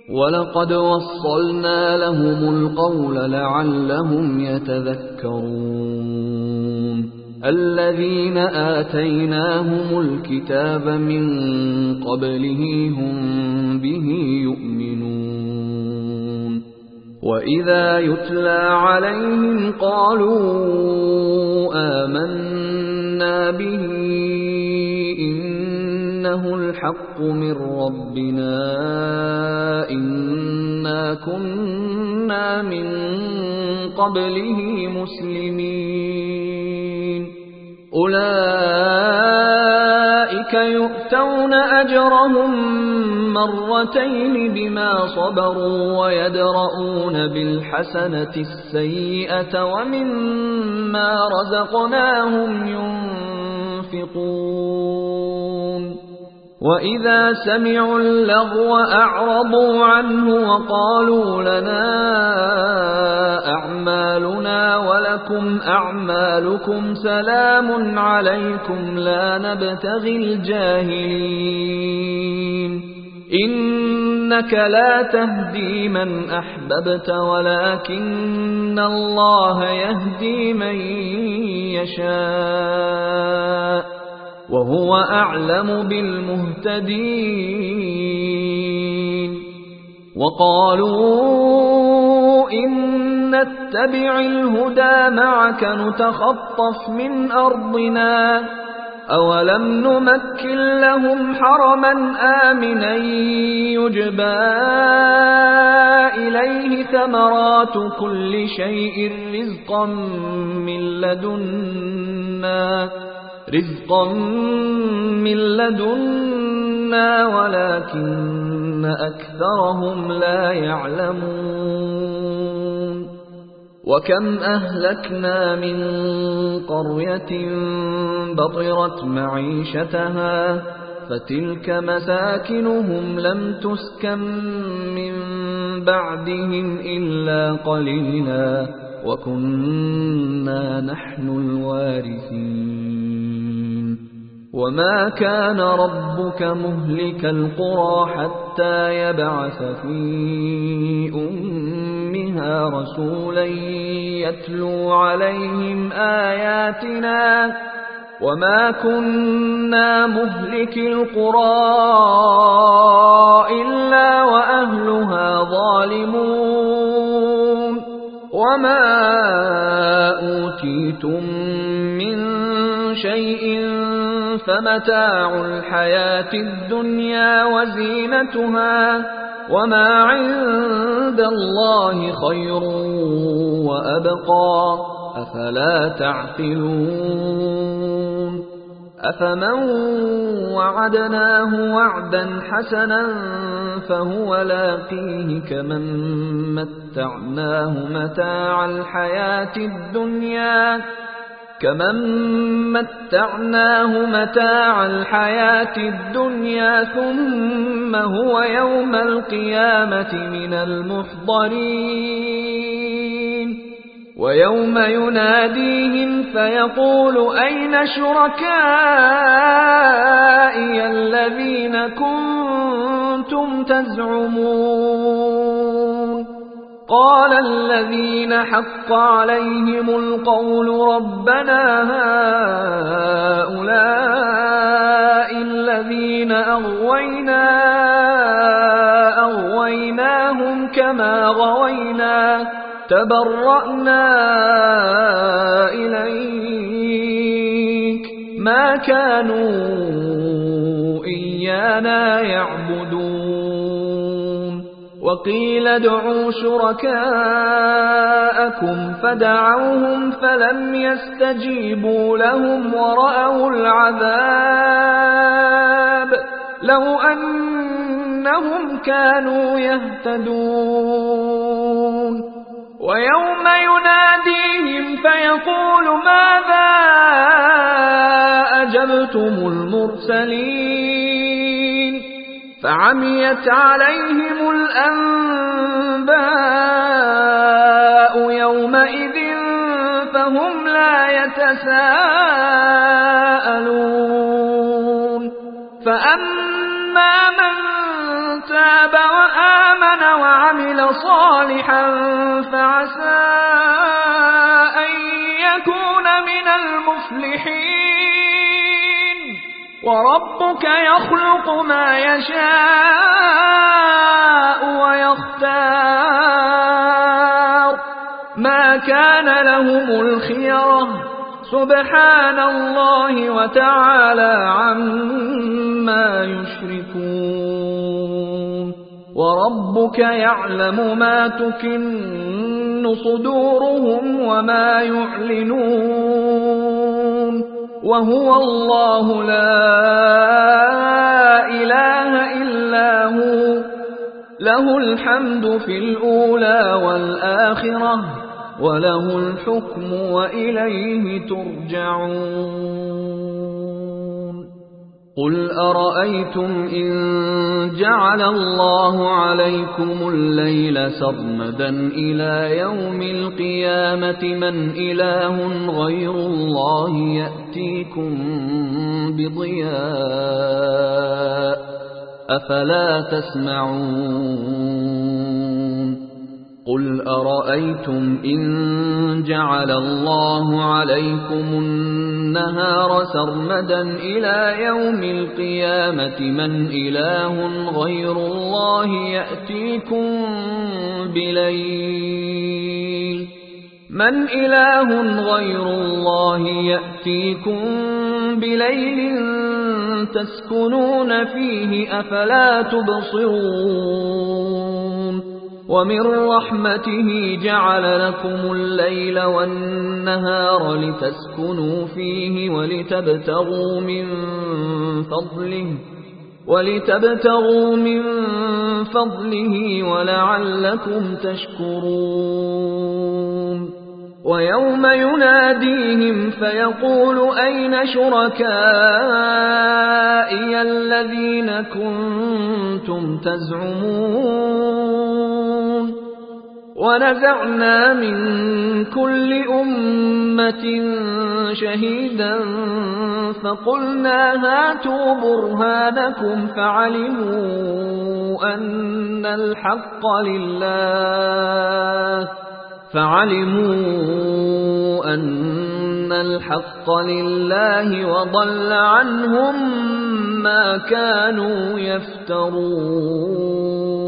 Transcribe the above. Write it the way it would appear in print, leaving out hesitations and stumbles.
ولقد وصلنا لهم القول لعلهم يتذكرون الذين آتيناهم الكتاب من قبله هم به يؤمنون وإذا يتلى عليهم قالوا آمنا به إنه الحق من ربنا إنا كنا من قبله مسلمين أولئك يؤتون أجرهم مرتين بما صبروا ويدرؤون بالحسنة السيئة ومما رزقناهم ينفقون وإذا سمعوا اللغو أعرضوا عنه وقالوا لنا أعمالنا ولكم أعمالكم سلام عليكم لا نبتغي الجاهلين إنك لا تهدي من أحببت ولكن الله يهدي من يشاء وهو أعلم بالمهتدين وقالوا إن نتبع الهدى معك نتخطف من أرضنا أولم نمكن لهم حرما آمنا يجبى إليه ثمرات كل شيء رزقا من لدنا ولكن أكثرهم لا يعلمون وكم أهلكنا من قرية بطرت معيشتها فتلك مساكنهم لم تسكن من بعدهم إلا قليلا وكنا نحن الوارثين وما كان ربك مهلك القرى حتى يبعث في أمها رسولا يتلو عليهم آياتنا وما كنا مهلك القرى إلا وأهلها ظالمون وما أوتيتم من شيء فمتاع الحياة الدنيا وزينتها وما عند الله خير وأبقى أفلا تعقلون أفمن وعدناه وعدا حسنا فهو لاقيه كمن متعناه متاع الحياة الدنيا ثم هو يوم القيامة من المحضرين ويوم يناديهم فيقول أين شركائي الذين كنتم تزعمون قال الذين حق عليهم القول ربنا هؤلاء الذين أغويناهم كما غوينا تبرأنا إليك ما كانوا إيانا يعبدون وقيل ادعوا شركاءكم فدعوهم فلم يستجيبوا لهم ورأوا العذاب لو أنهم كانوا يهتدون ويوم يناديهم فيقول ماذا أجبتم المرسلين فعميت عليهم الأنباء يومئذ فهم لا يتساءلون فأما من تاب وآمن آمن وعمل صالحا فعسى أن يكون من المفلحين وربك يخلق ما يشاء ويختار ما كان لهم الخيرة سبحان الله وتعالى عما يشركون وربك يعلم ما تكن صدورهم وما يعلنون وهو الله لا إله إلا هو له الحمد في الأولى والآخرة وله الحكم وإليه ترجعون قل أرأيتم إن جعل الله عليكم الليل سرمدا إلى يوم القيامة من إله غير الله يأتيكم بضياء أفلا تسمعون قل أرأيتم إن جعل الله عليكم النهار سرمدا إلى يوم القيامة من إله غير الله يأتيكم بليل تسكنون فيه أفلا تبصرون ومن رحمته جعل لكم الليل والنهار لتسكنوا فيه ولتبتغوا من فضله ولعلكم تشكرون ويوم يناديهم فيقول أين شركائي الذين كنتم تزعمون ونزعنا من كل أمة شهيدا فقلنا هاتوا برهانكم فعلموا أن الحق لله وضل عنهم ما كانوا يفترون